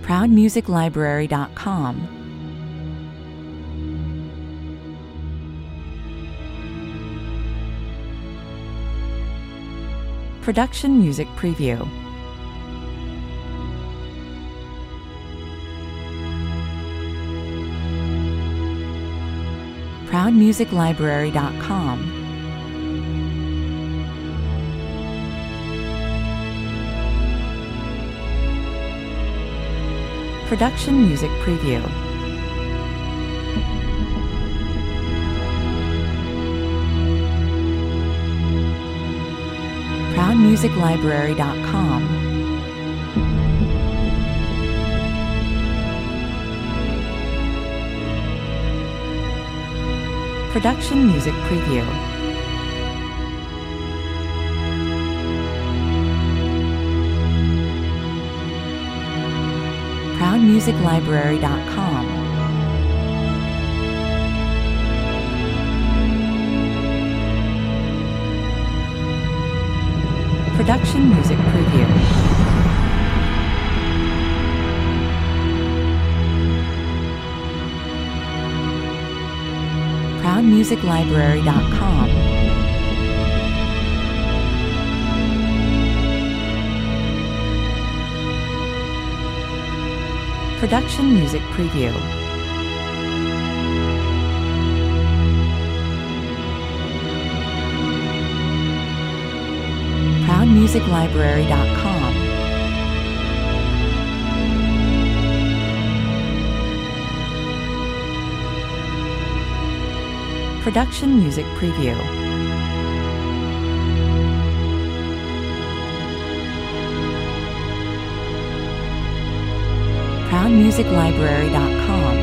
ProudMusicLibrary.com. Production Music Preview. ProudMusicLibrary.com. Production Music Preview. ProudMusicLibrary.com. Production Music Preview. ProudMusicLibrary.com. Production Music Preview. ProudMusicLibrary.com. Production Music Preview. ProudMusicLibrary.com. Production Music Preview. ProudMusicLibrary.com.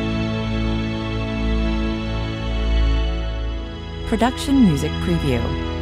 Production Music Preview.